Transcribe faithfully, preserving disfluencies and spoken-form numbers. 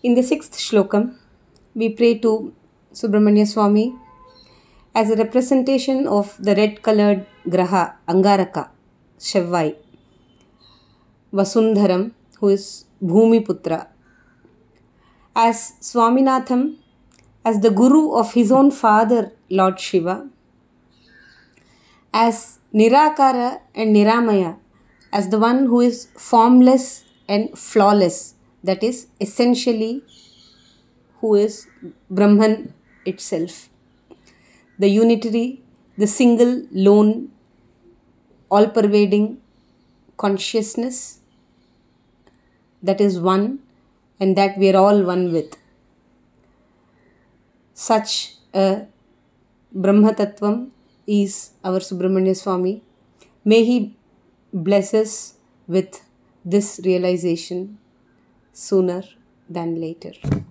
In the sixth shlokam, we pray to Subramanya Swami as a representation of the red colored Graha, Angaraka, Shevvai, Vasundharam, who is Bhumiputra, as Swaminatham, as the Guru of his own father, Lord Shiva, as Nirakara and Niramaya, as the one who is formless and flawless, that is, essentially, who is Brahman itself. The unitary, the single, lone, all pervading consciousness that is one and that we are all one with. Such a Brahma Tattvam is our Subramanya Swami. May he bless us with this realization sooner than later.